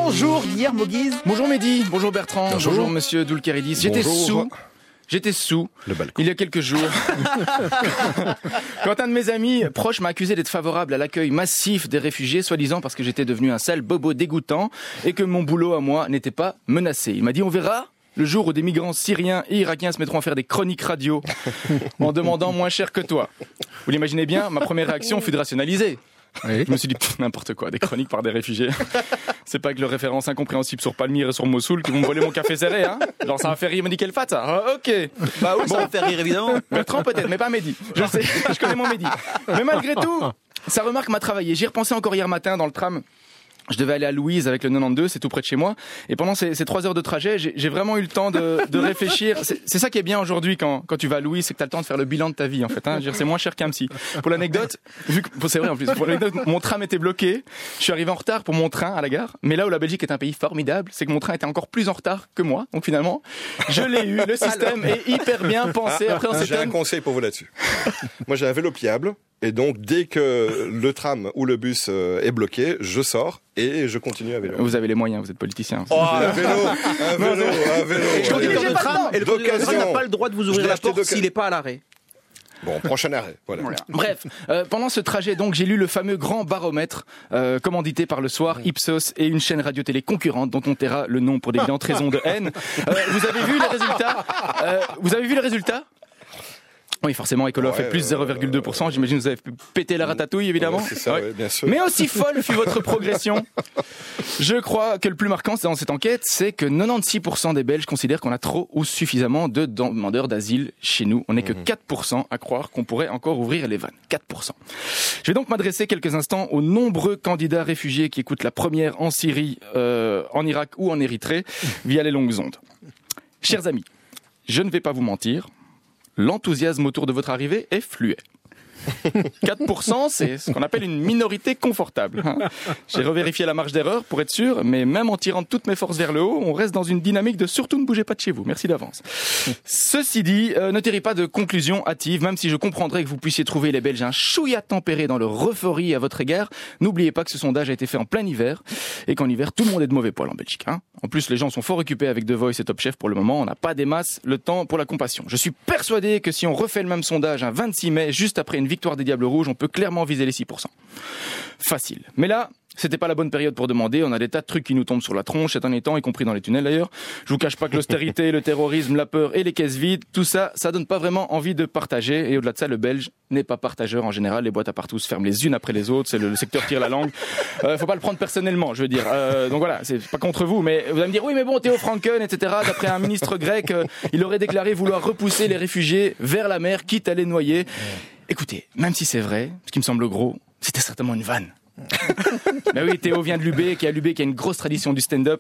Bonjour Guillermo Guise. Bonjour Mehdi, bonjour Bertrand, bonjour Monsieur Doulkeridis. J'étais sous il y a quelques jours quand un de mes amis proches m'a accusé d'être favorable à l'accueil massif des réfugiés, soi-disant parce que j'étais devenu un sale bobo dégoûtant et que mon boulot à moi n'était pas menacé. Il m'a dit on verra le jour où des migrants syriens et irakiens se mettront à faire des chroniques radio en demandant moins cher que toi. Vous l'imaginez bien, ma première réaction fut de rationaliser. Oui. Je me suis dit, n'importe quoi, des chroniques par des réfugiés. C'est pas que le référence incompréhensible sur Palmyre et sur Mossoul qui vont me voler mon café serré, hein. Genre, ça va faire rire, il me dit quelle fat, ça. Ah, ok. Bah oui, ça va faire rire, évidemment. Bertrand, peut-être, mais pas Mehdi. Je sais, je connais mon Mehdi. Mais malgré tout, sa remarque m'a travaillé. J'y repensais encore hier matin dans le tram. Je devais aller à Louise avec le 92, c'est tout près de chez moi. Et pendant ces 3 heures de trajet, j'ai vraiment eu le temps de réfléchir. C'est ça qui est bien aujourd'hui quand tu vas à Louise, c'est que t'as le temps de faire le bilan de ta vie, en fait, hein. C'est moins cher qu'un psy. Pour l'anecdote, c'est vrai en plus, pour l'anecdote, mon tram était bloqué. Je suis arrivé en retard pour mon train à la gare. Mais là où la Belgique est un pays formidable, c'est que mon train était encore plus en retard que moi. Donc finalement, je l'ai eu. Le système est hyper bien pensé. Après, j'ai un conseil pour vous là-dessus. Moi, j'ai un vélo pliable. Et donc, dès que le tram ou le bus est bloqué, je sors et je continue à vélo. Vous avez les moyens, vous êtes politicien. Oh, un vélo. Et le conducteur de tram n'a pas le droit de vous ouvrir la porte s'il n'est pas à l'arrêt. Bon, prochain arrêt. Voilà. Bref, pendant ce trajet, donc, j'ai lu le fameux grand baromètre commandité par Le Soir, Ipsos et une chaîne radio-télé concurrente dont on taira le nom pour d'évidentes raisons de haine. Vous avez vu les résultats Oui, forcément, Écolo fait plus 0,2%. J'imagine que vous avez pété la ratatouille, évidemment. C'est ça, oui, bien sûr. Mais aussi folle fut votre progression. Je crois que le plus marquant dans cette enquête, c'est que 96% des Belges considèrent qu'on a trop ou suffisamment de demandeurs d'asile chez nous. On n'est que 4% à croire qu'on pourrait encore ouvrir les vannes. 4%. Je vais donc m'adresser quelques instants aux nombreux candidats réfugiés qui écoutent la première en Syrie, en Irak ou en Érythrée via les longues ondes. Chers amis, je ne vais pas vous mentir. L'enthousiasme autour de votre arrivée est fluet. 4%, c'est ce qu'on appelle une minorité confortable. J'ai revérifié la marge d'erreur pour être sûr, mais même en tirant toutes mes forces vers le haut, on reste dans une dynamique de surtout ne bougez pas de chez vous. Merci d'avance. Ceci dit, ne tirez pas de conclusions hâtives, même si je comprendrais que vous puissiez trouver les Belges un chouïa tempéré dans leur euphorie à votre égard. N'oubliez pas que ce sondage a été fait en plein hiver, et qu'en hiver, tout le monde est de mauvais poil en Belgique. En plus, les gens sont fort occupés avec The Voice et Top Chef pour le moment. On n'a pas des masses le temps pour la compassion. Je suis persuadé que si on refait le même sondage un 26 mai, juste après une victoire des Diables Rouges, on peut clairement viser les 6%. Facile. Mais là, c'était pas la bonne période pour demander. On a des tas de trucs qui nous tombent sur la tronche ces derniers temps, y compris dans les tunnels d'ailleurs. Je vous cache pas que l'austérité, le terrorisme, la peur et les caisses vides, tout ça, ça donne pas vraiment envie de partager. Et au-delà de ça, le Belge n'est pas partageur en général. Les boîtes à partout se ferment les unes après les autres. C'est le secteur tire la langue. Faut pas le prendre personnellement, je veux dire. Donc voilà, c'est pas contre vous, mais vous allez me dire oui, mais bon, Théo Franken, etc. D'après un ministre grec, il aurait déclaré vouloir repousser les réfugiés vers la mer, quitte à les noyer. Écoutez, même si c'est vrai, ce qui me semble gros, c'était certainement une vanne. Mais oui, Théo vient de l'UB, qui a une grosse tradition du stand-up.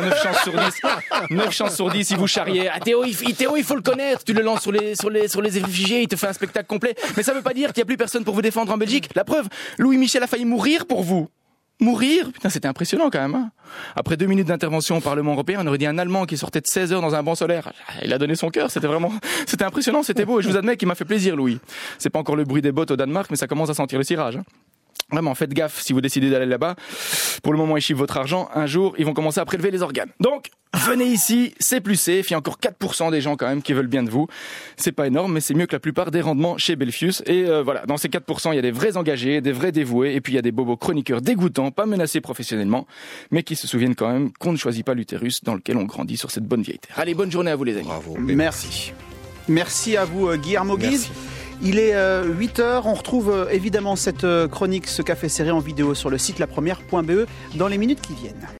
9 chances sur 10, il vous charriait. Théo, il faut le connaître. Tu le lances sur les réfugiés, il te fait un spectacle complet. Mais ça veut pas dire qu'il y a plus personne pour vous défendre en Belgique. La preuve, Louis Michel a failli mourir pour vous. Mourir? Putain, c'était impressionnant quand même. Après 2 minutes d'intervention au Parlement européen, on aurait dit un Allemand qui sortait de 16 heures dans un banc solaire. Il a donné son cœur, c'était impressionnant, c'était beau. Et je vous admets qu'il m'a fait plaisir, Louis. C'est pas encore le bruit des bottes au Danemark, mais ça commence à sentir le cirage. Vraiment, faites gaffe si vous décidez d'aller là-bas. Pour le moment, ils chiffrent votre argent. Un jour, ils vont commencer à prélever les organes. Donc, venez ici, c'est plus safe. Il y a encore 4% des gens quand même qui veulent bien de vous. C'est pas énorme, mais c'est mieux que la plupart des rendements chez Belfius. Et voilà, dans ces 4%, il y a des vrais engagés, des vrais dévoués. Et puis il y a des bobos chroniqueurs dégoûtants, pas menacés professionnellement, mais qui se souviennent quand même qu'on ne choisit pas l'utérus dans lequel on grandit sur cette bonne vieille terre. Allez, bonne journée à vous les amis. Bravo. Merci. Merci à vous Guillermo Guise. Il est 8h, on retrouve évidemment cette chronique, ce café serré en vidéo sur le site lapremière.be dans les minutes qui viennent.